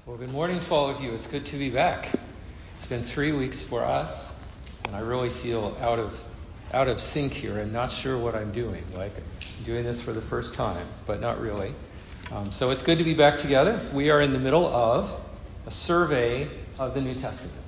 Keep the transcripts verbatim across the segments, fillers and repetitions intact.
Well, good morning to all of you. It's good to be back. It's been three weeks for us, and I really feel out of out of sync here and not sure what I'm doing. Like, I'm doing this for the first time, but not really. Um, so it's good to be back together. We are in the middle of a survey of the New Testament.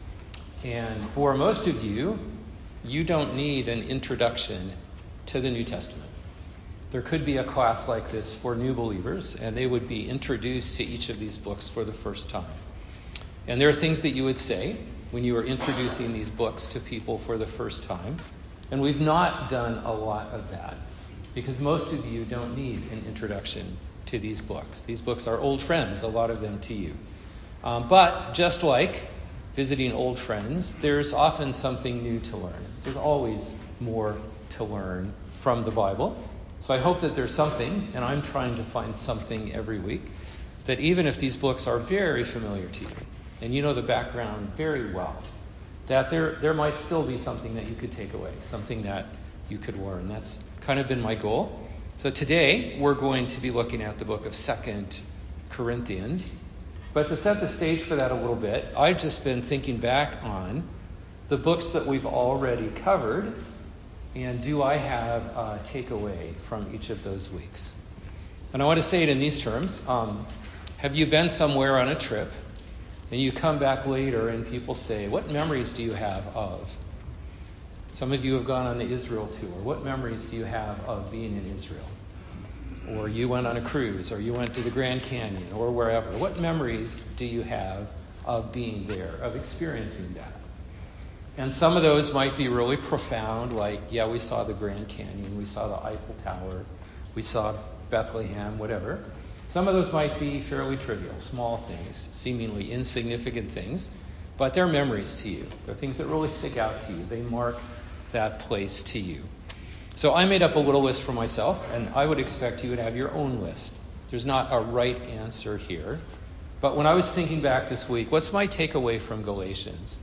And for most of you, you don't need an introduction to the New Testament. There could be a class like this for new believers, and they would be introduced to each of these books for the first time. And there are things that you would say when you are introducing these books to people for the first time. And we've not done a lot of that, because most of you don't need an introduction to these books. These books are old friends, a lot of them to you. Um, but just like visiting old friends, there's often something new to learn. There's always more to learn from the Bible. So I hope that there's something, and I'm trying to find something every week, that even if these books are very familiar to you, and you know the background very well, that there there might still be something that you could take away, something that you could learn. That's kind of been my goal. So today we're going to be looking at the book of Second Corinthians. But to set the stage for that a little bit, I've just been thinking back on the books that we've already covered. And do I have a takeaway from each of those weeks? And I want to say it in these terms. Um, have you been somewhere on a trip and you come back later and people say, what memories do you have of? Some of you have gone on the Israel tour. What memories do you have of being in Israel? Or you went on a cruise, or you went to the Grand Canyon, or wherever. What memories do you have of being there, of experiencing that? And some of those might be really profound, like, yeah, we saw the Grand Canyon, we saw the Eiffel Tower, we saw Bethlehem, whatever. Some of those might be fairly trivial, small things, seemingly insignificant things, but they're memories to you. They're things that really stick out to you. They mark that place to you. So I made up a little list for myself, and I would expect you would have your own list. There's not a right answer here. But when I was thinking back this week, what's my takeaway from Galatians?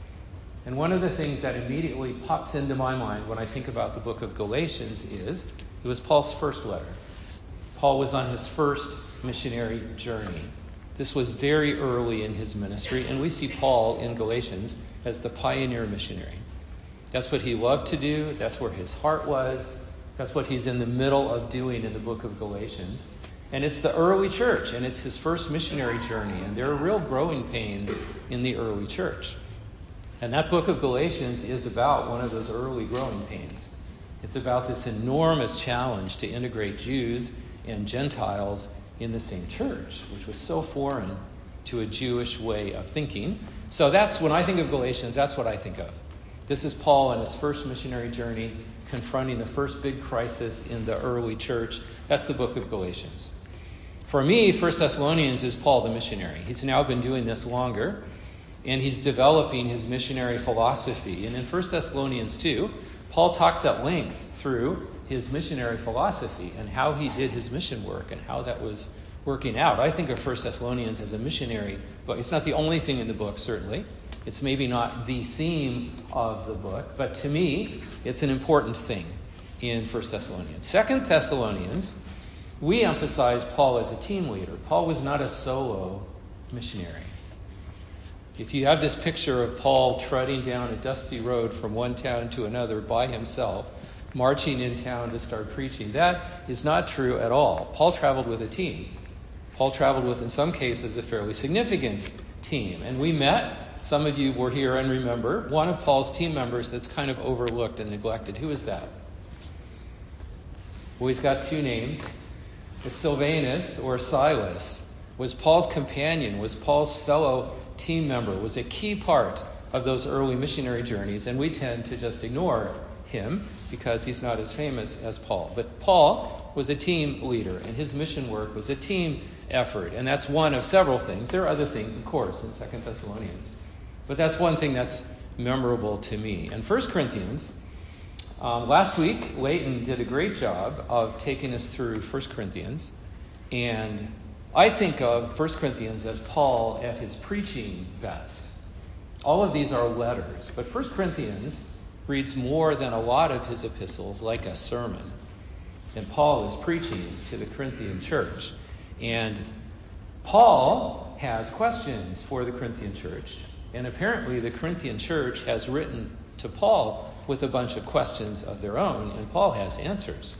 And one of the things that immediately pops into my mind when I think about the book of Galatians is it was Paul's first letter. Paul was on his first missionary journey. This was very early in his ministry, and we see Paul in Galatians as the pioneer missionary. That's what he loved to do. That's where his heart was. That's what he's in the middle of doing in the book of Galatians. And it's the early church, and it's his first missionary journey, and there are real growing pains in the early church. And that book of Galatians is about one of those early growing pains. It's about this enormous challenge to integrate Jews and Gentiles in the same church, which was so foreign to a Jewish way of thinking. So that's, when I think of Galatians, that's what I think of. This is Paul on his first missionary journey, confronting the first big crisis in the early church. That's the book of Galatians. For me, First Thessalonians is Paul the missionary. He's now been doing this longer, and he's developing his missionary philosophy. And in First Thessalonians two, Paul talks at length through his missionary philosophy and how he did his mission work and how that was working out. I think of First Thessalonians as a missionary book. It's not the only thing in the book, certainly. It's maybe not the theme of the book, but to me, it's an important thing in First Thessalonians. Second Thessalonians, we emphasize Paul as a team leader. Paul was not a solo missionary. If you have this picture of Paul trudging down a dusty road from one town to another by himself, marching in town to start preaching, that is not true at all. Paul traveled with a team. Paul traveled with, in some cases, a fairly significant team. And we met, some of you were here and remember, one of Paul's team members that's kind of overlooked and neglected. Who is that? Well, he's got two names. It's Silvanus, or Silas, was Paul's companion, was Paul's fellow team member, was a key part of those early missionary journeys, and we tend to just ignore him because he's not as famous as Paul. But Paul was a team leader, and his mission work was a team effort, and that's one of several things. There are other things, of course, in Second Thessalonians, but that's one thing that's memorable to me. And First Corinthians, um, last week, Leighton did a great job of taking us through First Corinthians, and I think of First Corinthians as Paul at his preaching best. All of these are letters, but First Corinthians reads more than a lot of his epistles like a sermon. And Paul is preaching to the Corinthian church. And Paul has questions for the Corinthian church, and apparently the Corinthian church has written to Paul with a bunch of questions of their own, and Paul has answers.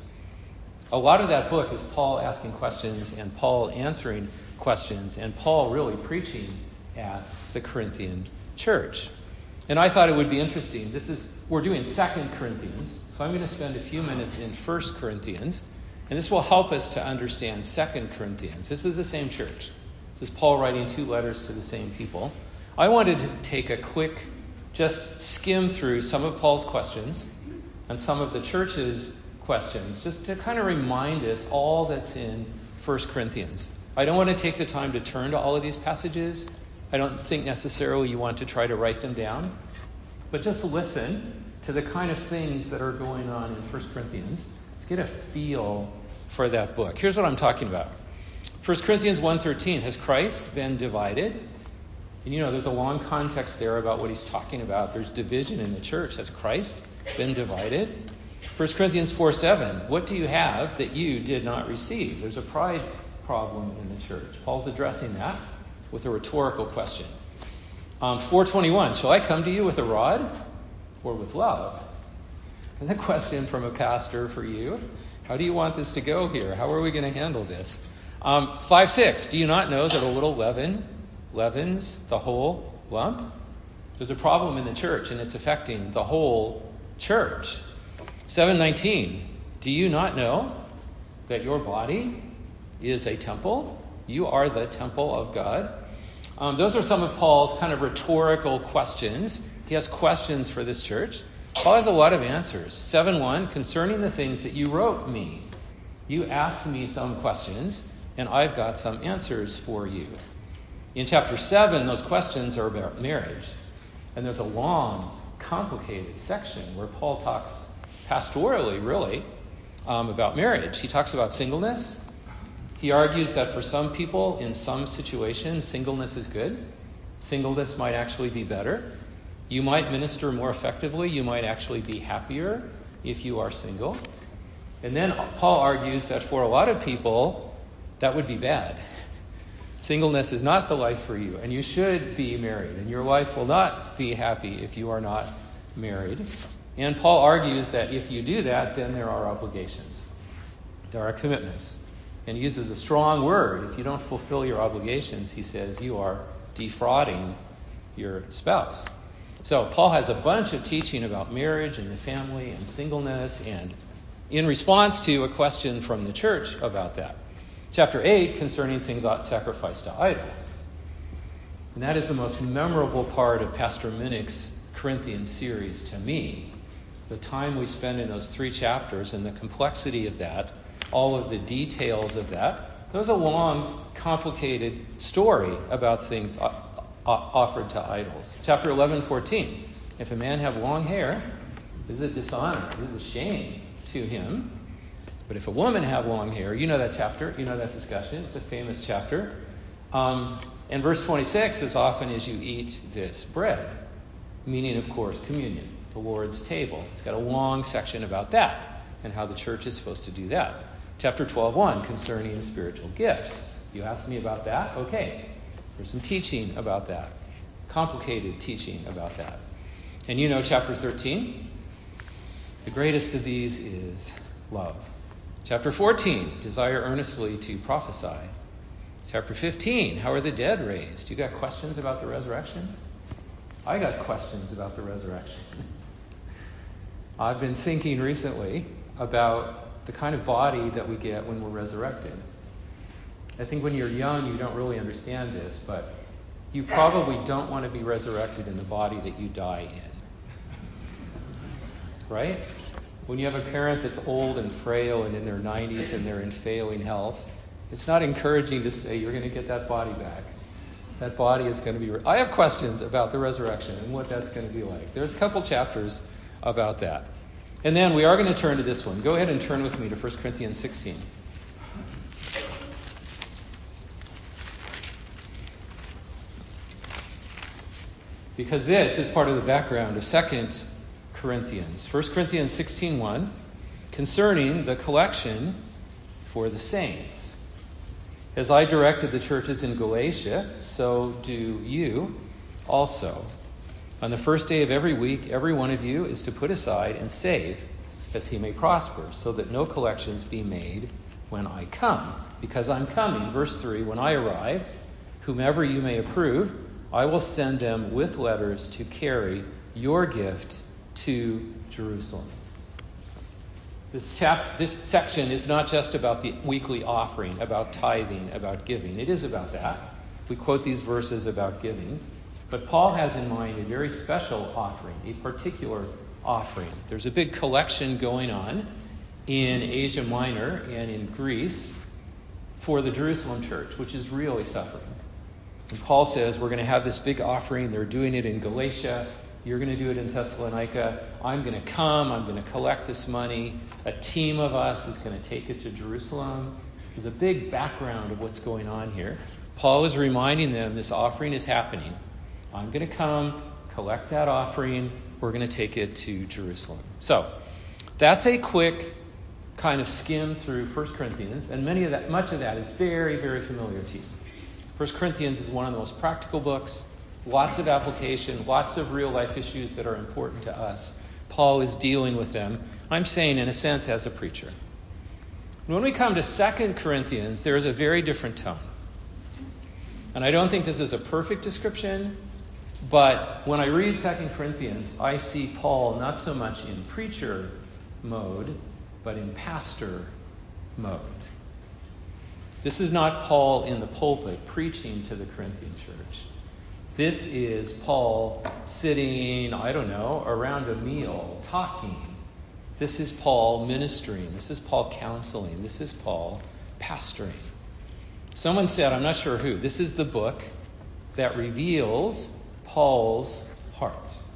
A lot of that book is Paul asking questions and Paul answering questions, and Paul really preaching at the Corinthian church. And I thought it would be interesting. This is we're doing Second Corinthians, so I'm going to spend a few minutes in First Corinthians, and this will help us to understand Second Corinthians. This is the same church. This is Paul writing two letters to the same people. I wanted to take a quick, just skim through some of Paul's questions and some of the church's questions, just to kind of remind us all that's in First Corinthians. I don't want to take the time to turn to all of these passages. I don't think necessarily you want to try to write them down, but just listen to the kind of things that are going on in First Corinthians. Let's get a feel for that book. Here's what I'm talking about. First Corinthians one thirteen, has Christ been divided? And you know, there's a long context there about what he's talking about. There's division in the church. Has Christ been divided? First Corinthians four seven, what do you have that you did not receive? There's a pride problem in the church. Paul's addressing that with a rhetorical question. Um, four twenty-one, shall I come to you with a rod or with love? And the question from a pastor for you, how do you want this to go here? How are we going to handle this? Um, five six, do you not know that a little leaven leavens the whole lump? There's a problem in the church, and it's affecting the whole church. seven nineteen, do you not know that your body is a temple? You are the temple of God. Um, those are some of Paul's kind of rhetorical questions. He has questions for this church. Paul has a lot of answers. seven one, concerning the things that you wrote me. You asked me some questions, and I've got some answers for you. In chapter seven, those questions are about marriage. And there's a long, complicated section where Paul talks pastorally, really, um, about marriage. He talks about singleness. He argues that for some people, in some situations, singleness is good. Singleness might actually be better. You might minister more effectively. You might actually be happier if you are single. And then Paul argues that for a lot of people, that would be bad. Singleness is not the life for you, and you should be married, and your life will not be happy if you are not married. And Paul argues that if you do that, then there are obligations. There are commitments. And he uses a strong word. If you don't fulfill your obligations, he says you are defrauding your spouse. So Paul has a bunch of teaching about marriage and the family and singleness, and in response to a question from the church about that. Chapter eight, concerning things ought sacrificed to idols. And that is the most memorable part of Pastor Minnick's Corinthian series to me. The time we spend in those three chapters and the complexity of that, all of the details of that. That was a long, complicated story about things offered to idols. Chapter eleven fourteen. If a man have long hair, this is a dishonor. This is a shame to him. But if a woman have long hair, you know that chapter, you know that discussion. It's a famous chapter. Um, and verse twenty-six, as often as you eat this bread, meaning, of course, communion, the Lord's table. It's got a long section about that and how the church is supposed to do that. Chapter twelve one, concerning spiritual gifts. You asked me about that? Okay. There's some teaching about that. Complicated teaching about that. And you know chapter thirteen? The greatest of these is love. Chapter fourteen, desire earnestly to prophesy. Chapter fifteen, how are the dead raised? You got questions about the resurrection? I got questions about the resurrection. I've been thinking recently about the kind of body that we get when we're resurrected. I think when you're young, you don't really understand this, but you probably don't want to be resurrected in the body that you die in. Right? When you have a parent that's old and frail and in their nineties and they're in failing health, it's not encouraging to say you're going to get that body back. That body is going to be... Re- I have questions about the resurrection and what that's going to be like. There's a couple chapters about that. And then we are going to turn to this one. Go ahead and turn with me to First Corinthians sixteen. Because this is part of the background of Second Corinthians. First Corinthians sixteen one, concerning the collection for the saints. As I directed the churches in Galatia, so do you also. On the first day of every week, every one of you is to put aside and save, as he may prosper, so that no collections be made when I come. Because I'm coming, verse three, when I arrive, whomever you may approve, I will send them with letters to carry your gift to Jerusalem. This chap, this section is not just about the weekly offering, about tithing, about giving. It is about that. We quote these verses about giving. But Paul has in mind a very special offering, a particular offering. There's a big collection going on in Asia Minor and in Greece for the Jerusalem church, which is really suffering. And Paul says, we're going to have this big offering. They're doing it in Galatia. You're going to do it in Thessalonica. I'm going to come. I'm going to collect this money. A team of us is going to take it to Jerusalem. There's a big background of what's going on here. Paul is reminding them this offering is happening. I'm going to come, collect that offering. We're going to take it to Jerusalem. So that's a quick kind of skim through First Corinthians, and many of that, much of that is very, very familiar to you. First Corinthians is one of the most practical books, lots of application, lots of real-life issues that are important to us. Paul is dealing with them, I'm saying, in a sense, as a preacher. When we come to Second Corinthians, there is a very different tone. And I don't think this is a perfect description, but when I read Second Corinthians, I see Paul not so much in preacher mode, but in pastor mode. This is not Paul in the pulpit preaching to the Corinthian church. This is Paul sitting, I don't know, around a meal, talking. This is Paul ministering. This is Paul counseling. This is Paul pastoring. Someone said, I'm not sure who, this is the book that reveals Paul's heart.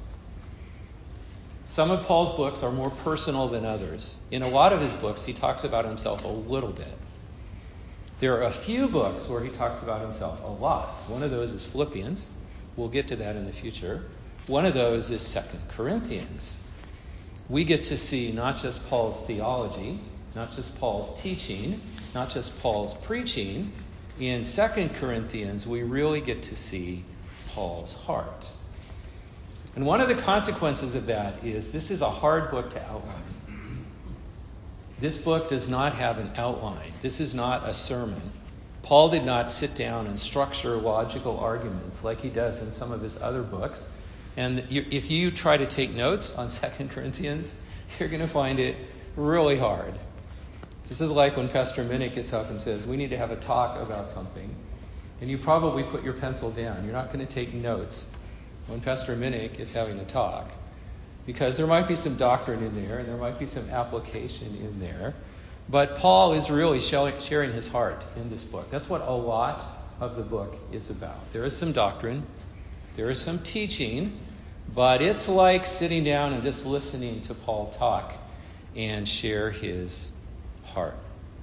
Some of Paul's books are more personal than others. In a lot of his books, he talks about himself a little bit. There are a few books where he talks about himself a lot. One of those is Philippians. We'll get to that in the future. One of those is Second Corinthians. We get to see not just Paul's theology, not just Paul's teaching, not just Paul's preaching. In Second Corinthians, we really get to see Paul's heart. And one of the consequences of that is this is a hard book to outline. This book does not have an outline. This is not a sermon. Paul did not sit down and structure logical arguments like he does in some of his other books. And you, if you try to take notes on Second Corinthians, you're going to find it really hard. This is like when Pastor Minnick gets up and says, we need to have a talk about something. And you probably put your pencil down. You're not going to take notes when Pastor Minnick is having a talk, because there might be some doctrine in there and there might be some application in there. But Paul is really sharing his heart in this book. That's what a lot of the book is about. There is some doctrine, there is some teaching, but it's like sitting down and just listening to Paul talk and share his heart.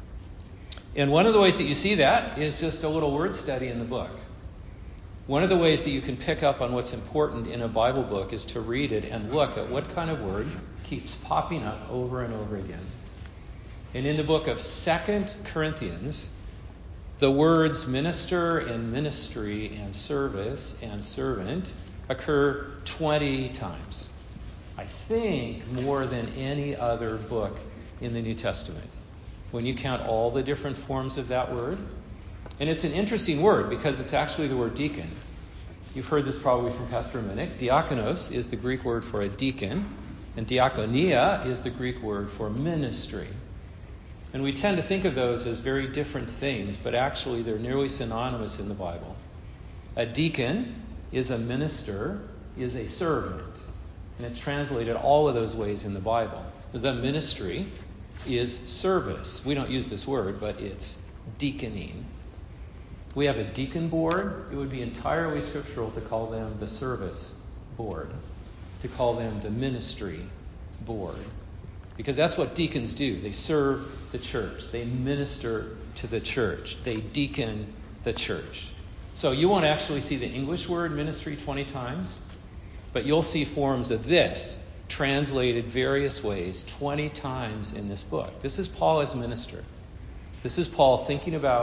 And one of the ways that you see that is just a little word study in the book. One of the ways that you can pick up on what's important in a Bible book is to read it and look at what kind of word keeps popping up over and over again. And in the book of Second Corinthians, the words minister and ministry and service and servant occur twenty times. I think more than any other book in the New Testament, when you count all the different forms of that word. And it's an interesting word because it's actually the word deacon. You've heard this probably from Pastor Minnick. Diakonos is the Greek word for a deacon, and diakonia is the Greek word for ministry. And we tend to think of those as very different things, but actually they're nearly synonymous in the Bible. A deacon is a minister, is a servant, and it's translated all of those ways in the Bible. The ministry is service. We don't use this word, but it's deaconing. We have a deacon board. It would be entirely scriptural to call them the service board, to call them the ministry board, because that's what deacons do. They serve the church. They minister to the church. They deacon the church. So you won't actually see the English word ministry twenty times, but you'll see forms of this translated various ways twenty times in this book. This is Paul as minister. This is Paul thinking about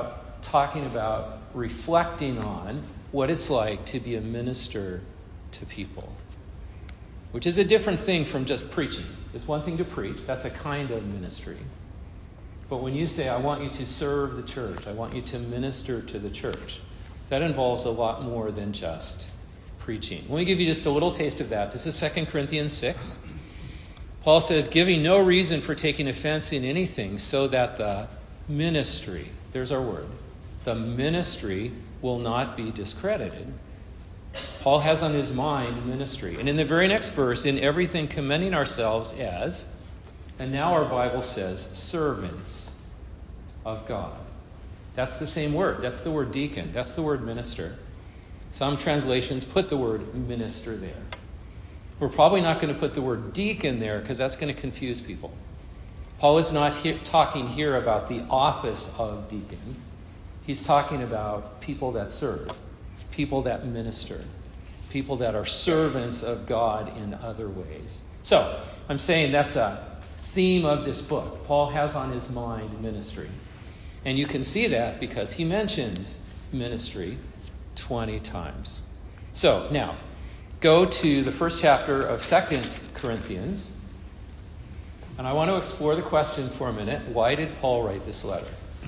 talking about reflecting on what it's like to be a minister to people, which is a different thing from just preaching. It's one thing to preach. That's a kind of ministry. But when you say, I want you to serve the church, I want you to minister to the church, that involves a lot more than just preaching. Let me give you just a little taste of that. This is Second Corinthians six. Paul says, giving no reason for taking offense in anything, so that the ministry, there's our word, the ministry will not be discredited. Paul has on his mind ministry. And in the very next verse, in everything commending ourselves as, and now our Bible says, servants of God. That's the same word. That's the word deacon. That's the word minister. Some translations put the word minister there. We're probably not going to put the word deacon there because that's going to confuse people. Paul is not he- talking here about the office of deacon. He's talking about people that serve, people that minister, people that are servants of God in other ways. So, I'm saying that's a theme of this book. Paul has on his mind ministry. And you can see that because he mentions ministry twenty times. So, now, go to the first chapter of Second Corinthians. And I want to explore the question for a minute. Why did Paul write this letter?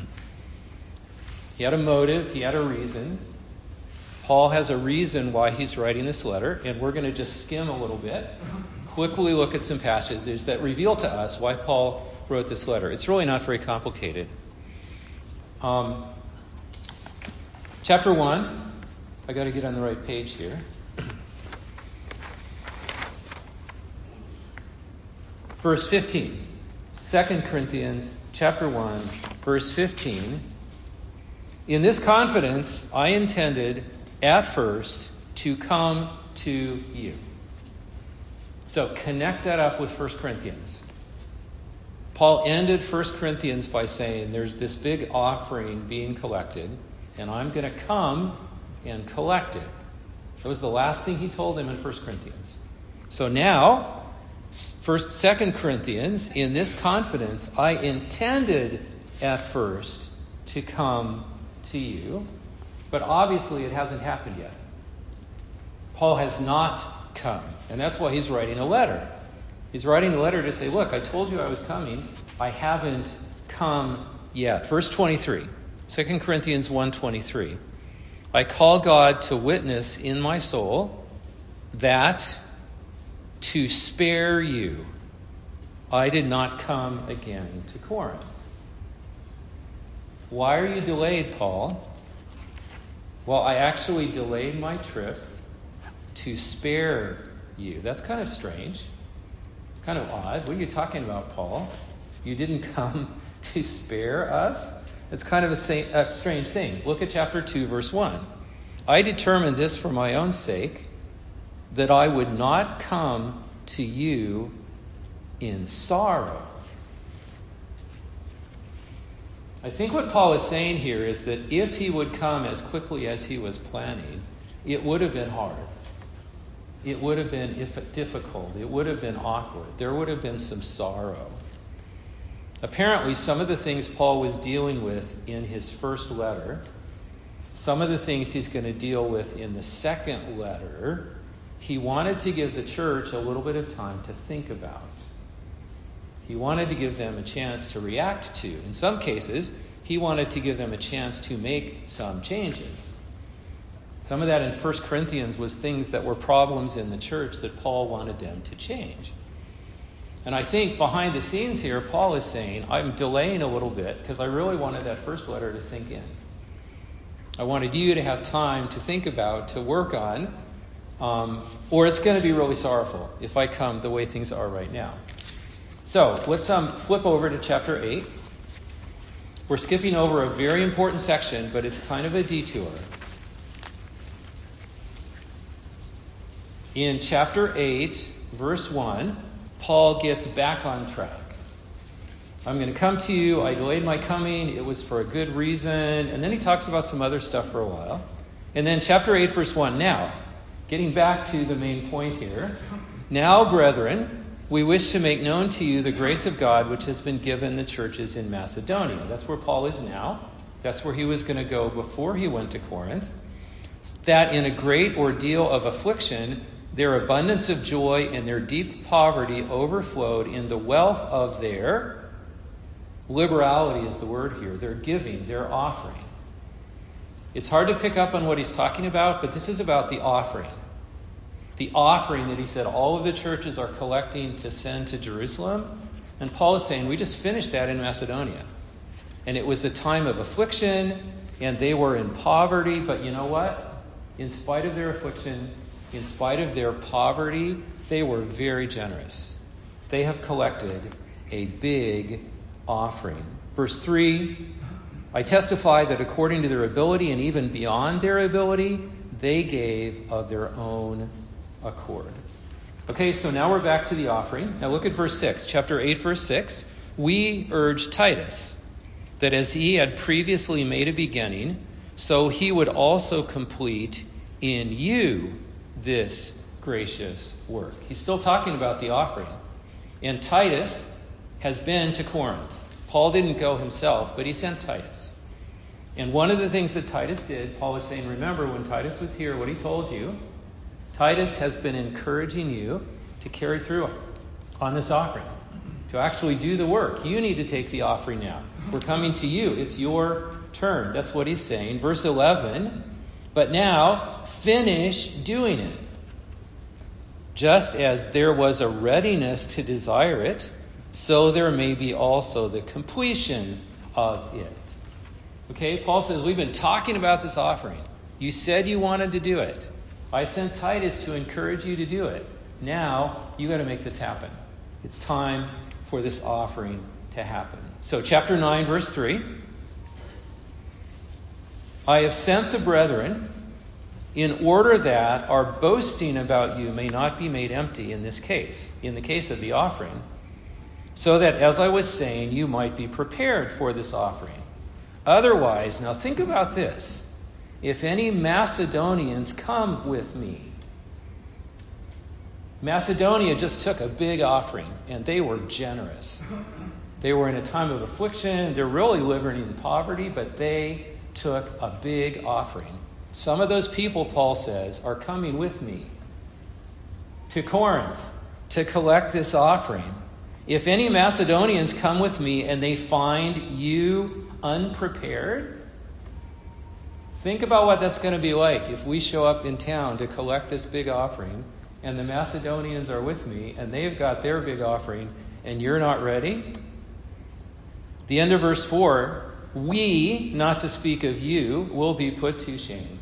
He had a motive. He had a reason. Paul has a reason why he's writing this letter. And we're going to just skim a little bit, quickly look at some passages that reveal to us why Paul wrote this letter. It's really not very complicated. Um, chapter one. I got to get on the right page here. Verse fifteen. Second Corinthians chapter one, verse fifteen. In this confidence, I intended at first to come to you. So connect that up with First Corinthians. Paul ended First Corinthians by saying there's this big offering being collected, and I'm going to come and collect it. That was the last thing he told them in First Corinthians. So now, First, Second Corinthians, in this confidence, I intended at first to come to you, but obviously it hasn't happened yet. Paul has not come, and that's why he's writing a letter. He's writing a letter to say, look, I told you I was coming. I haven't come yet. Verse twenty-three, Second Corinthians one twenty-three. I call God to witness in my soul that to spare you, I did not come again to Corinth. Why are you delayed, Paul? Well, I actually delayed my trip to spare you. That's kind of strange. It's kind of odd. What are you talking about, Paul? You didn't come to spare us? It's kind of a, sa- a strange thing. Look at chapter two, verse one. I determined this for my own sake, that I would not come to you in sorrow. I think what Paul is saying here is that if he would come as quickly as he was planning, it would have been hard. It would have been if difficult. It would have been awkward. There would have been some sorrow. Apparently, some of the things Paul was dealing with in his first letter, some of the things he's going to deal with in the second letter, he wanted to give the church a little bit of time to think about. He wanted to give them a chance to react to. In some cases, he wanted to give them a chance to make some changes. Some of that in First Corinthians was things that were problems in the church that Paul wanted them to change. And I think behind the scenes here, Paul is saying, I'm delaying a little bit because I really wanted that first letter to sink in. I wanted you to have time to think about, to work on, um, or it's going to be really sorrowful if I come the way things are right now. So let's um, flip over to chapter eight. We're skipping over a very important section, but it's kind of a detour. In chapter eight, verse one, Paul gets back on track. I'm going to come to you. I delayed my coming. It was for a good reason. And then he talks about some other stuff for a while. And then chapter eight, verse one. Now, getting back to the main point here. Now, brethren, we wish to make known to you the grace of God which has been given the churches in Macedonia. That's where Paul is now. That's where he was going to go before he went to Corinth. That in a great ordeal of affliction, their abundance of joy and their deep poverty overflowed in the wealth of their liberality is the word here. Their giving, their offering. It's hard to pick up on what he's talking about, but this is about the offering. The offering that he said all of the churches are collecting to send to Jerusalem. And Paul is saying, we just finished that in Macedonia. And it was a time of affliction, and they were in poverty. But you know what? In spite of their affliction, in spite of their poverty, they were very generous. They have collected a big offering. Verse three, I testify that according to their ability and even beyond their ability, they gave of their own accord. Okay, so now we're back to the offering. Now look at verse six, chapter eight, verse six. We urge Titus that as he had previously made a beginning, so he would also complete in you this gracious work. He's still talking about the offering. And Titus has been to Corinth. Paul didn't go himself, but he sent Titus. And one of the things that Titus did, Paul is saying, remember when Titus was here, what he told you, Titus has been encouraging you to carry through on this offering, to actually do the work. You need to take the offering now. We're coming to you. It's your turn. That's what he's saying. Verse eleven, but now finish doing it, just as there was a readiness to desire it, so there may be also the completion of it. Okay, Paul says, we've been talking about this offering. You said you wanted to do it. I sent Titus to encourage you to do it. Now, you got to make this happen. It's time for this offering to happen. So, chapter nine, verse three. I have sent the brethren in order that our boasting about you may not be made empty in this case, in the case of the offering, so that, as I was saying, you might be prepared for this offering. Otherwise, now think about this. If any Macedonians come with me. Macedonia just took a big offering, and they were generous. They were in a time of affliction. They're really living in poverty, but they took a big offering. Some of those people, Paul says, are coming with me to Corinth to collect this offering. If any Macedonians come with me and they find you unprepared, think about what that's going to be like if we show up in town to collect this big offering and the Macedonians are with me and they've got their big offering and you're not ready. The end of verse four, we, not to speak of you, will be put to shame.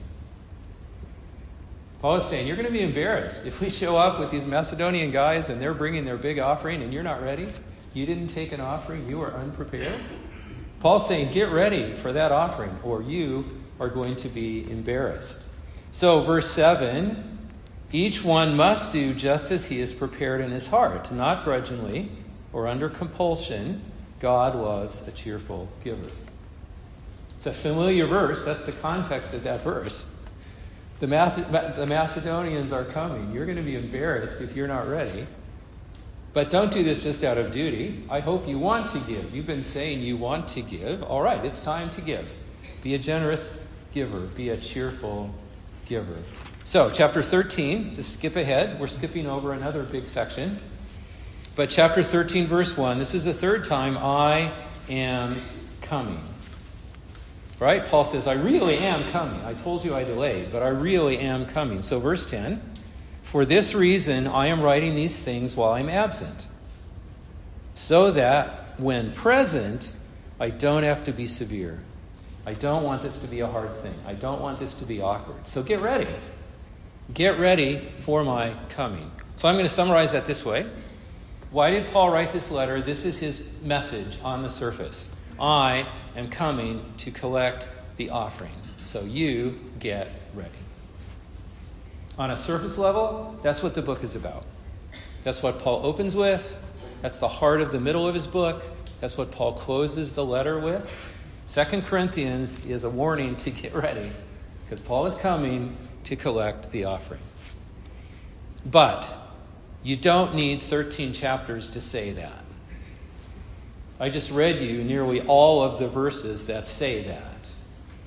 Paul is saying, you're going to be embarrassed if we show up with these Macedonian guys and they're bringing their big offering and you're not ready. You didn't take an offering. You were unprepared. Paul's saying, get ready for that offering or you are going to be embarrassed. So verse seven, each one must do just as he is prepared in his heart, not grudgingly or under compulsion. God loves a cheerful giver. It's a familiar verse. That's the context of that verse. The, Math- the Macedonians are coming. You're going to be embarrassed if you're not ready. But don't do this just out of duty. I hope you want to give. You've been saying you want to give. All right, it's time to give. Be a generous giver. Be a cheerful giver. So, chapter thirteen, to skip ahead, we're skipping over another big section. But chapter thirteen, verse one, this is the third time I am coming. Right? Paul says, I really am coming. I told you I delayed, but I really am coming. So verse ten, for this reason I am writing these things while I'm absent, so that when present, I don't have to be severe. I don't want this to be a hard thing. I don't want this to be awkward. So get ready. Get ready for my coming. So I'm going to summarize that this way. Why did Paul write this letter? This is his message on the surface. I am coming to collect the offering. So you get ready. On a surface level, that's what the book is about. That's what Paul opens with. That's the heart of the middle of his book. That's what Paul closes the letter with. Second Corinthians is a warning to get ready, because Paul is coming to collect the offering. But you don't need thirteen chapters to say that. I just read you nearly all of the verses that say that.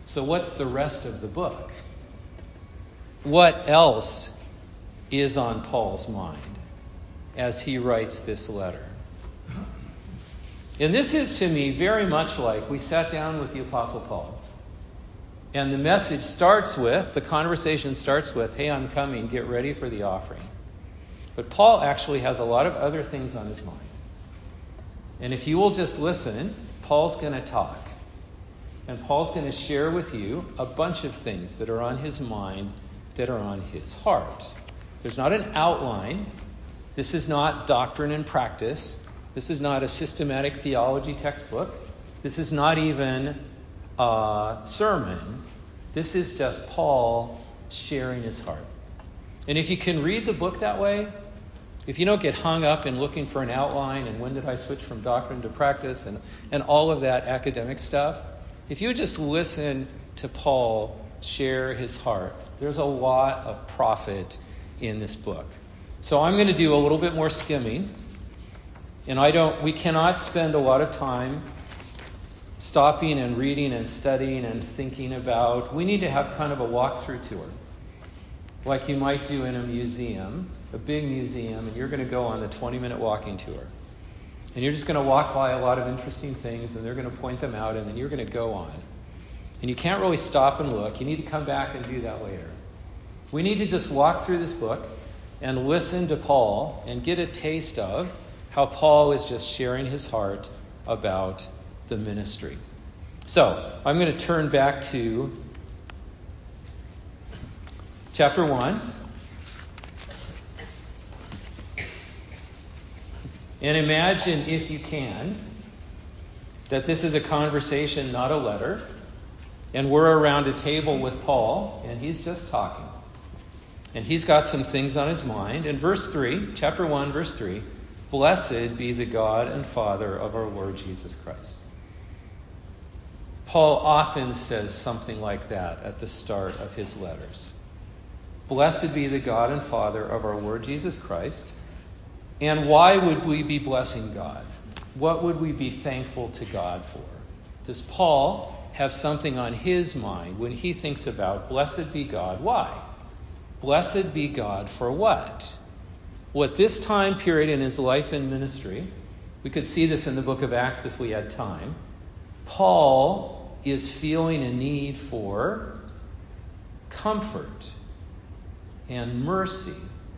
So what's the rest of the book? What else is on Paul's mind as he writes this letter? And this is, to me, very much like we sat down with the Apostle Paul. And the message starts with, the conversation starts with, hey, I'm coming, get ready for the offering. But Paul actually has a lot of other things on his mind. And if you will just listen, Paul's going to talk. And Paul's going to share with you a bunch of things that are on his mind, that are on his heart. There's not an outline. This is not doctrine and practice. This is not a systematic theology textbook. This is not even a sermon. This is just Paul sharing his heart. And if you can read the book that way, if you don't get hung up in looking for an outline and when did I switch from doctrine to practice and, and all of that academic stuff, if you just listen to Paul share his heart, there's a lot of profit in this book. So I'm going to do a little bit more skimming. And I don't, we cannot spend a lot of time stopping and reading and studying and thinking about. We need to have kind of a walkthrough tour, like you might do in a museum, a big museum, and you're going to go on the twenty-minute walking tour. And you're just going to walk by a lot of interesting things, and they're going to point them out, and then you're going to go on. And you can't really stop and look. You need to come back and do that later. We need to just walk through this book and listen to Paul and get a taste of how Paul is just sharing his heart about the ministry. So, I'm going to turn back to chapter one. And imagine, if you can, that this is a conversation, not a letter. And we're around a table with Paul, and he's just talking. And he's got some things on his mind. In verse three, chapter one, verse three, blessed be the God and Father of our Lord Jesus Christ. Paul often says something like that at the start of his letters. Blessed be the God and Father of our Lord Jesus Christ. And why would we be blessing God? What would we be thankful to God for? Does Paul have something on his mind when he thinks about blessed be God? Why? Blessed be God for what? Well, at this time period in his life and ministry, we could see this in the book of Acts if we had time, Paul is feeling a need for comfort and mercy.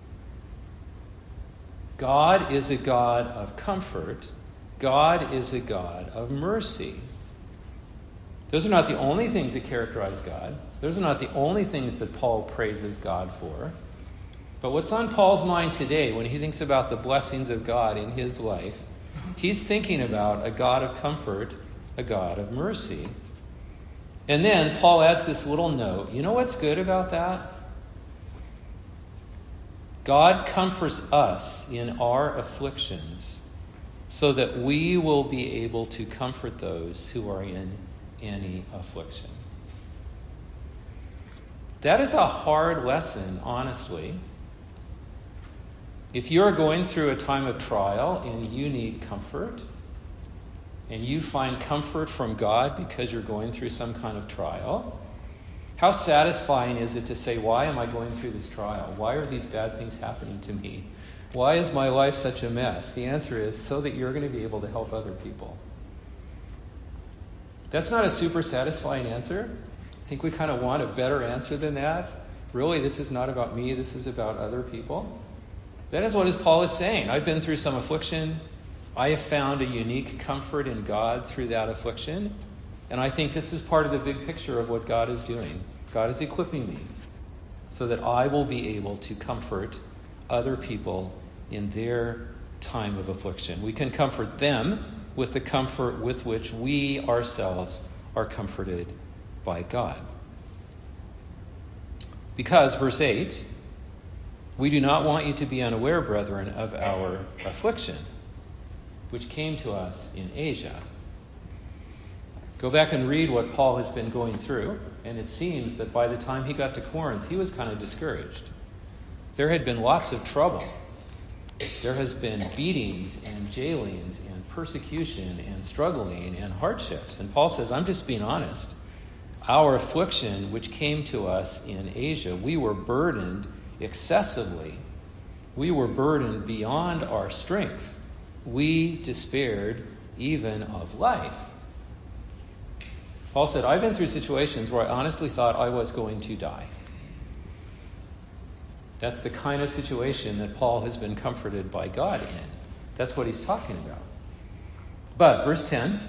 God is a God of comfort. God is a God of mercy. Those are not the only things that characterize God. Those are not the only things that Paul praises God for. But what's on Paul's mind today when he thinks about the blessings of God in his life, he's thinking about a God of comfort, a God of mercy. And then Paul adds this little note. You know what's good about that? God comforts us in our afflictions so that we will be able to comfort those who are in any affliction. That is a hard lesson, honestly. If you're going through a time of trial and you need comfort, and you find comfort from God because you're going through some kind of trial, how satisfying is it to say, why am I going through this trial? Why are these bad things happening to me? Why is my life such a mess? The answer is so that you're going to be able to help other people. That's not a super satisfying answer. I think we kind of want a better answer than that. Really, this is not about me. This is about other people. That is what Paul is saying. I've been through some affliction. I have found a unique comfort in God through that affliction. And I think this is part of the big picture of what God is doing. God is equipping me so that I will be able to comfort other people in their time of affliction. We can comfort them with the comfort with which we ourselves are comforted by God. Because, verse eight, we do not want you to be unaware, brethren, of our affliction, which came to us in Asia. Go back and read what Paul has been going through, and it seems that by the time he got to Corinth, he was kind of discouraged. There had been lots of trouble. There has been beatings and jailings and persecution and struggling and hardships. And Paul says, I'm just being honest. our affliction which came to us in Asia, we were burdened excessively. We were burdened beyond our strength. We despaired even of life. Paul said, I've been through situations where I honestly thought I was going to die. That's the kind of situation that Paul has been comforted by God in. That's what he's talking about. But, verse ten,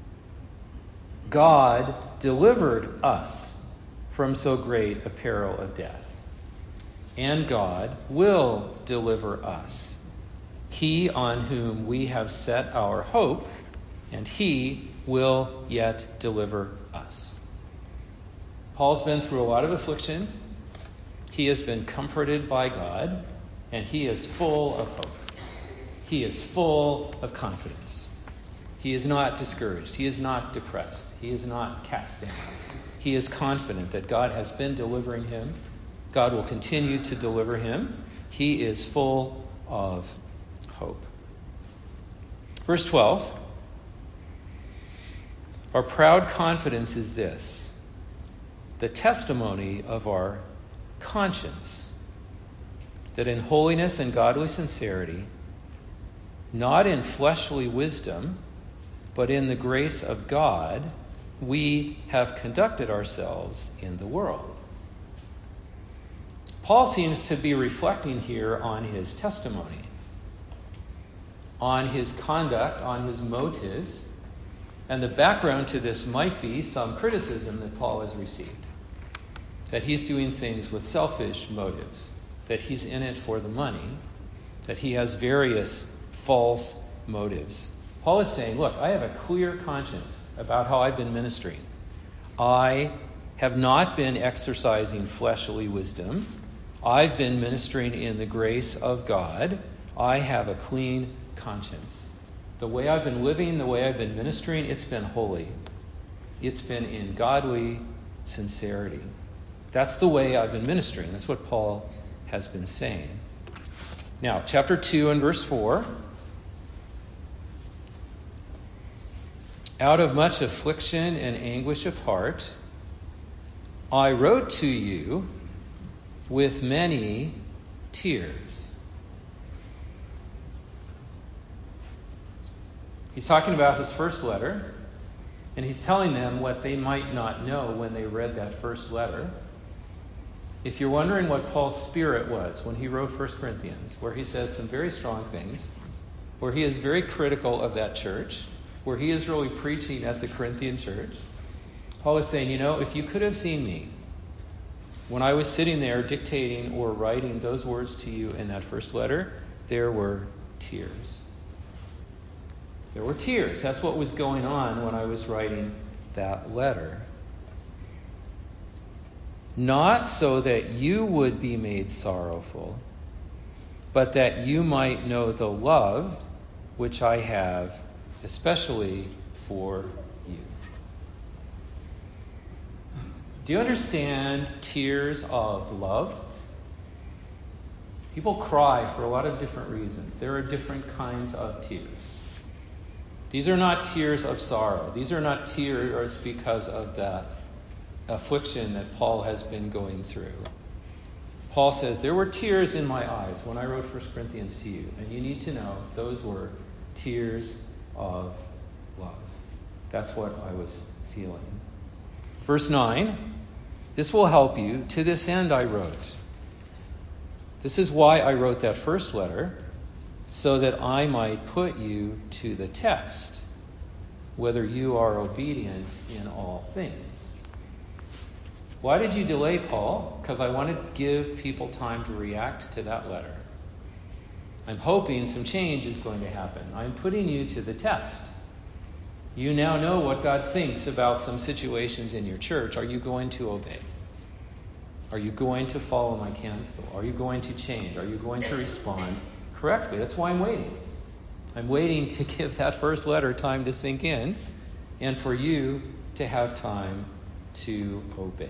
God delivered us from so great a peril of death, and God will deliver us. He on whom we have set our hope, and he will yet deliver us. Paul's been through a lot of affliction. He has been comforted by God, and he is full of hope. He is full of confidence. He is not discouraged. He is not depressed. He is not cast down. He is confident that God has been delivering him. God will continue to deliver him. He is full of hope. Verse twelve. Our proud confidence is this: the testimony of our conscience, that in holiness and godly sincerity, not in fleshly wisdom, but in the grace of God, we have conducted ourselves in the world. Paul seems to be reflecting here on his testimony, on his conduct, on his motives, and the background to this might be some criticism that Paul has received, that he's doing things with selfish motives, that he's in it for the money, that he has various false motives. Paul is saying, look, I have a clear conscience about how I've been ministering. I have not been exercising fleshly wisdom. I've been ministering in the grace of God. I have a clean conscience. The way I've been living, the way I've been ministering, it's been holy. It's been in godly sincerity. That's the way I've been ministering. That's what Paul has been saying. Now, chapter two and verse four. Out of much affliction and anguish of heart, I wrote to you with many tears. He's talking about his first letter, and he's telling them what they might not know when they read that first letter. If you're wondering what Paul's spirit was when he wrote First Corinthians, where he says some very strong things, where he is very critical of that church, where he is really preaching at the Corinthian church, Paul is saying, you know, if you could have seen me when I was sitting there dictating or writing those words to you in that first letter, there were tears. There were tears. That's what was going on when I was writing that letter. Not so that you would be made sorrowful, but that you might know the love which I have, especially for you. Do you understand tears of love? People cry for a lot of different reasons. There are different kinds of tears. These are not tears of sorrow. These are not tears because of the affliction that Paul has been going through. Paul says, there were tears in my eyes when I wrote First Corinthians to you. And you need to know those were tears of love. That's what I was feeling. Verse nine, this will help you. To this end I wrote. This is why I wrote that first letter, so that I might put you to the test, whether you are obedient in all things. Why did you delay, Paul? Because I want to give people time to react to that letter. I'm hoping some change is going to happen. I'm putting you to the test. You now know what God thinks about some situations in your church. Are you going to obey? Are you going to follow my counsel? Are you going to change? Are you going to respond correctly? That's why I'm waiting. I'm waiting to give that first letter time to sink in and for you to have time to obey.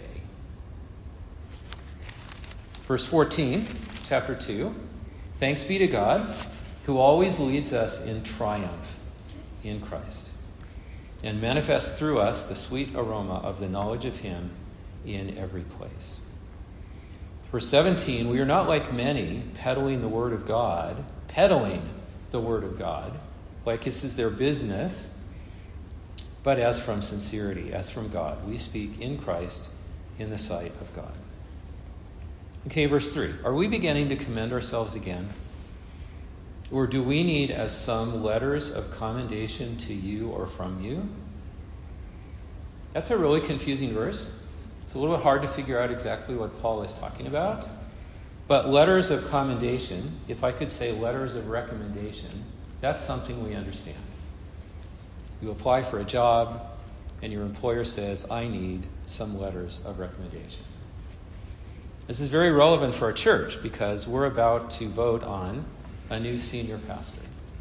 Verse fourteen, chapter two. Thanks be to God, who always leads us in triumph in Christ. and manifest through us the sweet aroma of the knowledge of him in every place. Verse seventeen, we are not like many peddling the word of God, peddling the word of God, like this is their business, but as from sincerity, as from God. We speak in Christ in the sight of God. Okay, verse three. Are we beginning to commend ourselves again? Or do we need as some letters of commendation to you or from you? That's a really confusing verse. It's a little bit hard to figure out exactly what Paul is talking about. But letters of commendation, if I could say letters of recommendation, that's something we understand. You apply for a job, and your employer says, I need some letters of recommendation. This is very relevant for our church because we're about to vote on a new senior pastor.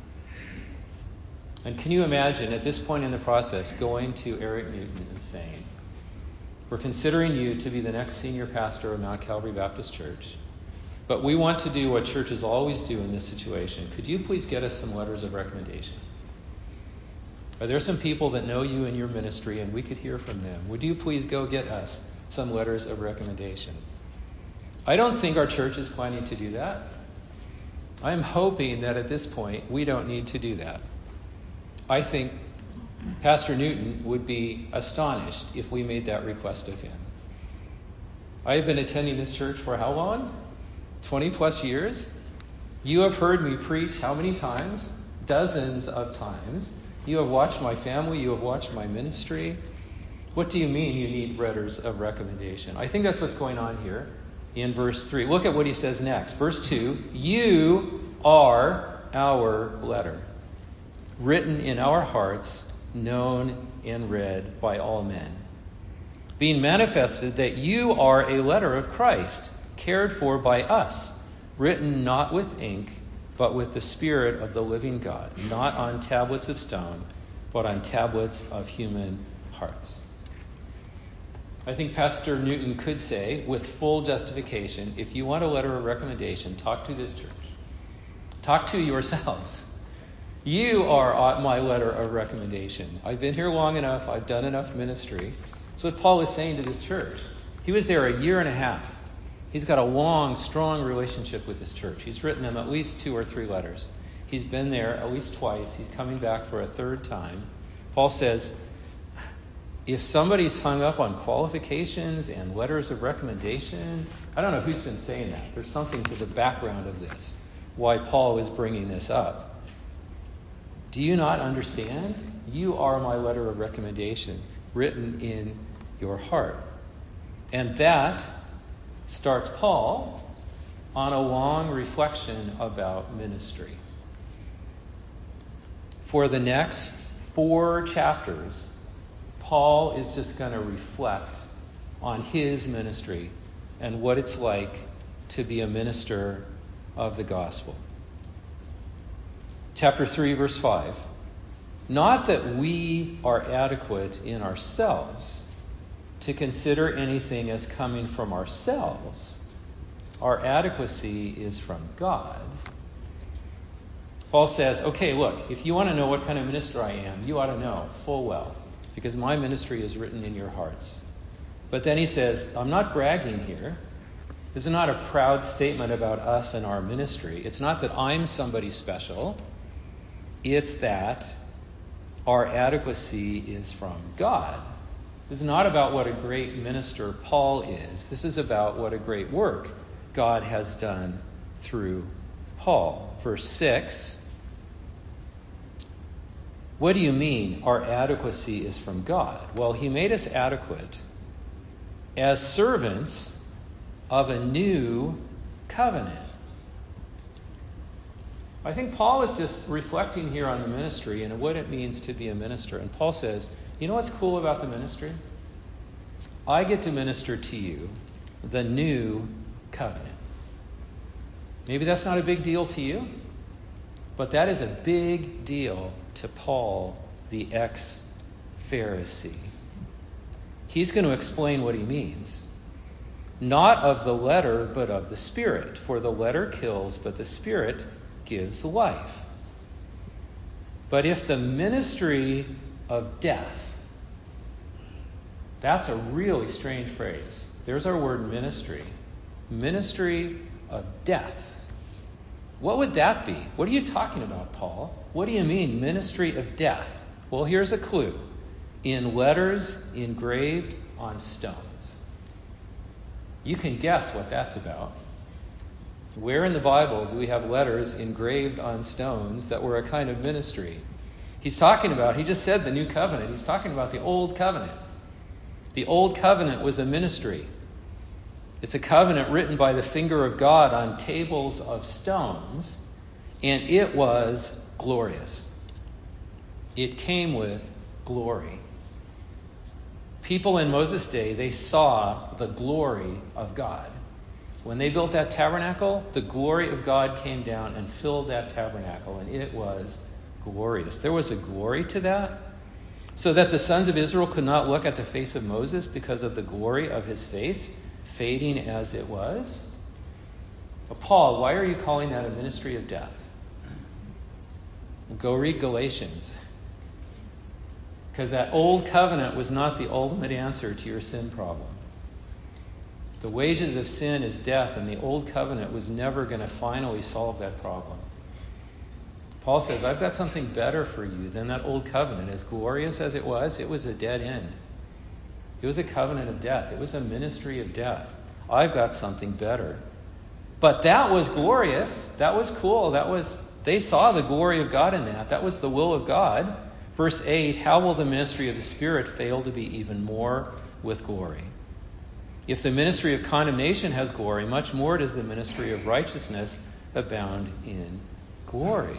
And can you imagine at this point in the process going to Eric Newton and saying, we're considering you to be the next senior pastor of Mount Calvary Baptist Church, but we want to do what churches always do in this situation. Could you please get us some letters of recommendation? Are there some people that know you in your ministry and we could hear from them? Would you please go get us some letters of recommendation? I don't think our church is planning to do that. I'm hoping that at this point we don't need to do that. I think Pastor Newton would be astonished if we made that request of him. I have been attending this church for how long? twenty plus years. You have heard me preach how many times? Dozens of times. You have watched my family. You have watched my ministry. What do you mean you need letters of recommendation? I think that's what's going on here in verse three. Look at what he says next. Verse two, you are our letter, written in our hearts, known and read by all men, being manifested that you are a letter of Christ, cared for by us, written not with ink, but with the Spirit of the living God, not on tablets of stone, but on tablets of human hearts. I think Pastor Newton could say, with full justification, if you want a letter of recommendation, talk to this church. Talk to yourselves. You are my letter of recommendation. I've been here long enough. I've done enough ministry. That's what Paul is saying to this church. He was there a year and a half. He's got a long, strong relationship with this church. He's written them at least two or three letters. He's been there at least twice. He's coming back for a third time. Paul says, if somebody's hung up on qualifications and letters of recommendation, I don't know who's been saying that. There's something to the background of this, why Paul is bringing this up. Do you not understand? You are my letter of recommendation, written in your heart. And that starts Paul on a long reflection about ministry. For the next four chapters, Paul is just going to reflect on his ministry and what it's like to be a minister of the gospel. Chapter three, verse five. Not that we are adequate in ourselves to consider anything as coming from ourselves. Our adequacy is from God. Paul says, okay, look, if you want to know what kind of minister I am, you ought to know full well, because my ministry is written in your hearts. But then he says, I'm not bragging here. This is not a proud statement about us and our ministry. It's not that I'm somebody special. It's that our adequacy is from God. This is not about what a great minister Paul is. This is about what a great work God has done through Paul. Verse six. What do you mean our adequacy is from God? Well, he made us adequate as servants of a new covenant. I think Paul is just reflecting here on the ministry and what it means to be a minister. And Paul says, you know what's cool about the ministry? I get to minister to you the new covenant. Maybe that's not a big deal to you, but that is a big deal to Paul, the ex-Pharisee. He's going to explain what he means. Not of the letter, but of the Spirit. For the letter kills, but the Spirit gives life. But if the ministry of death. That's a really strange phrase. There's our word ministry. Ministry of death. What would that be? What are you talking about, Paul? What do you mean, ministry of death? Well, here's a clue. In letters engraved on stones. You can guess what that's about. Where in the Bible do we have letters engraved on stones that were a kind of ministry? He's talking about, he just said the new covenant. He's talking about the old covenant. The old covenant was a ministry. It's a covenant written by the finger of God on tables of stones, and it was glorious. It came with glory. People in Moses' day, they saw the glory of God. When they built that tabernacle, the glory of God came down and filled that tabernacle, and it was glorious. There was a glory to that, so that the sons of Israel could not look at the face of Moses because of the glory of his face, fading as it was. But Paul, why are you calling that a ministry of death? Go read Galatians. Because that old covenant was not the ultimate answer to your sin problem. The wages of sin is death, and the old covenant was never going to finally solve that problem. Paul says, I've got something better for you than that old covenant. As glorious as it was, it was a dead end. It was a covenant of death. It was a ministry of death. I've got something better. But that was glorious. That was cool. That was, they saw the glory of God in that. That was the will of God. Verse eight, how will the ministry of the Spirit fail to be even more with glory? If the ministry of condemnation has glory, much more does the ministry of righteousness abound in glory.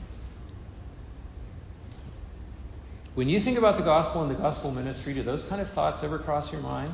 When you think about the gospel and the gospel ministry, do those kind of thoughts ever cross your mind?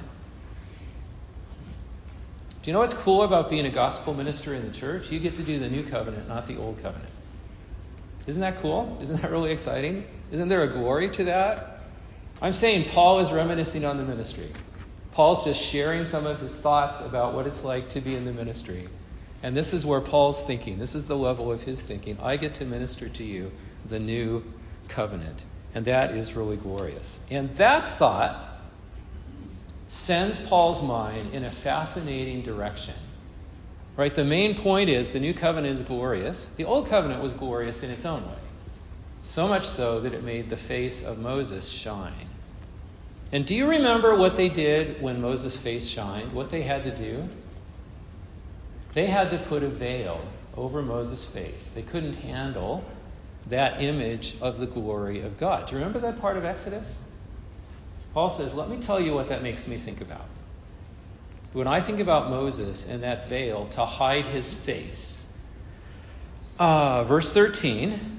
Do you know what's cool about being a gospel minister in the church? You get to do the new covenant, not the old covenant. Isn't that cool? Isn't that really exciting? Isn't there a glory to that? I'm saying Paul is reminiscing on the ministry. Paul's just sharing some of his thoughts about what it's like to be in the ministry. And this is where Paul's thinking. This is the level of his thinking. I get to minister to you the new covenant. And that is really glorious. And that thought sends Paul's mind in a fascinating direction. Right? The main point is the new covenant is glorious. The old covenant was glorious in its own way. So much so that it made the face of Moses shine. And do you remember what they did when Moses' face shined? What they had to do? They had to put a veil over Moses' face. They couldn't handle that image of the glory of God. Do you remember that part of Exodus? Paul says, let me tell you what that makes me think about. When I think about Moses and that veil to hide his face, uh, verse thirteen,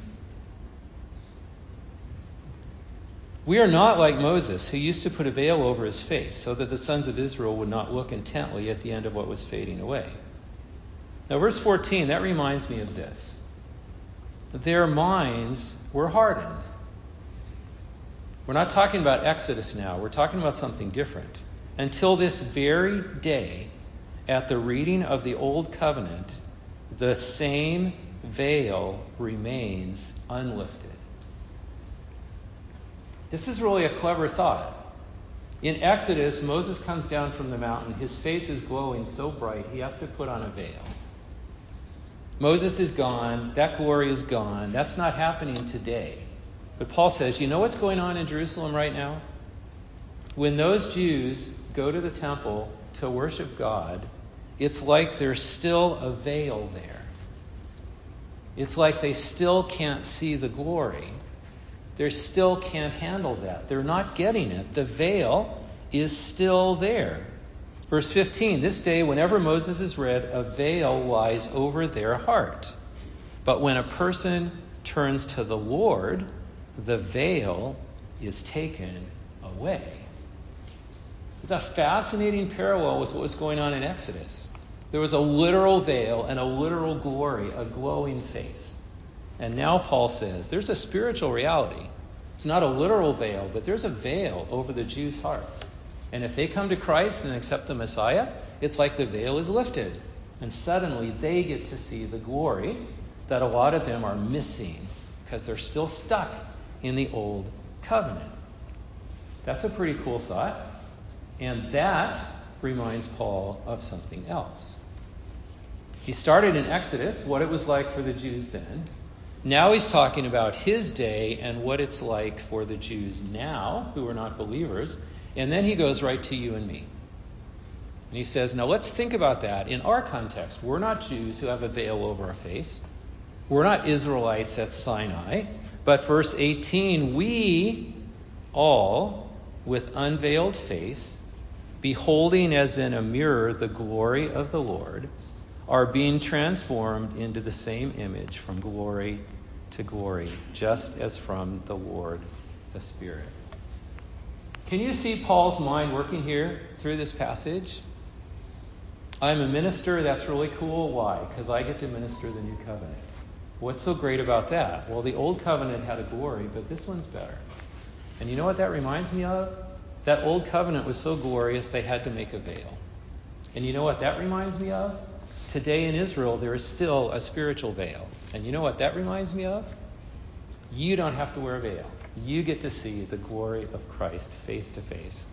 we are not like Moses, who used to put a veil over his face so that the sons of Israel would not look intently at the end of what was fading away. Now, verse fourteen, that reminds me of this. Their minds were hardened. We're not talking about Exodus now. We're talking about something different. Until this very day, at the reading of the Old Covenant, the same veil remains unlifted. This is really a clever thought. In Exodus, Moses comes down from the mountain. His face is glowing so bright, he has to put on a veil. Moses is gone. That glory is gone. That's not happening today. But Paul says, you know what's going on in Jerusalem right now? When those Jews go to the temple to worship God, it's like there's still a veil there. It's like they still can't see the glory. They still can't handle that. They're not getting it. The veil is still there. Verse fifteen, this day, whenever Moses is read, a veil lies over their heart. But when a person turns to the Lord, the veil is taken away. It's a fascinating parallel with what was going on in Exodus. There was a literal veil and a literal glory, a glowing face. And now Paul says there's a spiritual reality. It's not a literal veil, but there's a veil over the Jews' hearts. And if they come to Christ and accept the Messiah, it's like the veil is lifted. And suddenly they get to see the glory that a lot of them are missing because they're still stuck in the old covenant. That's a pretty cool thought. And that reminds Paul of something else. He started in Exodus, what it was like for the Jews then. Now he's talking about his day and what it's like for the Jews now, who are not believers. And then he goes right to you and me. And he says, now let's think about that in our context. We're not Jews who have a veil over our face. We're not Israelites at Sinai. But verse eighteen, we all, with unveiled face, beholding as in a mirror the glory of the Lord, are being transformed into the same image from glory to glory, just as from the Lord, the Spirit. Can you see Paul's mind working here through this passage? I'm a minister. That's really cool. Why? Because I get to minister the new covenant. What's so great about that? Well, the old covenant had a glory, but this one's better. And you know what that reminds me of? That old covenant was so glorious they had to make a veil. And you know what that reminds me of? Today in Israel, there is still a spiritual veil. And you know what that reminds me of? You don't have to wear a veil. You get to see the glory of Christ face to face.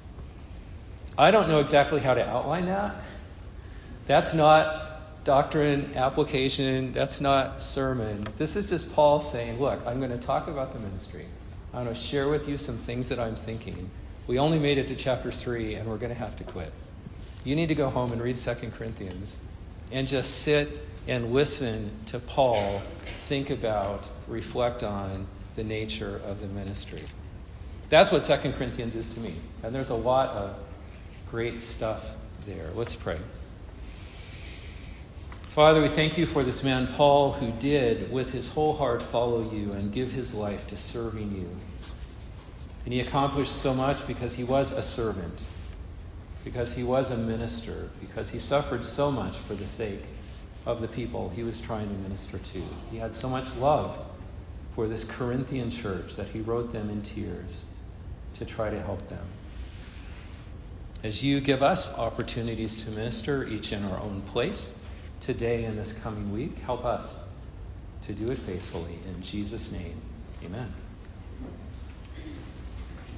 I don't know exactly how to outline that. That's not doctrine, application. That's not sermon. This is just Paul saying, look, I'm going to talk about the ministry. I'm going to share with you some things that I'm thinking. We only made it to chapter three, and we're going to have to quit. You need to go home and read Second Corinthians and just sit and listen to Paul think about, reflect on the nature of the ministry. That's what Second Corinthians is to me. And there's a lot of great stuff there. Let's pray. Father, we thank you for this man, Paul, who did, with his whole heart, follow you and give his life to serving you. And he accomplished so much because he was a servant, because he was a minister, because he suffered so much for the sake of the people he was trying to minister to. He had so much love for this Corinthian church that he wrote them in tears to try to help them. As you give us opportunities to minister, each in our own place, today and this coming week, help us to do it faithfully. In Jesus' name, amen.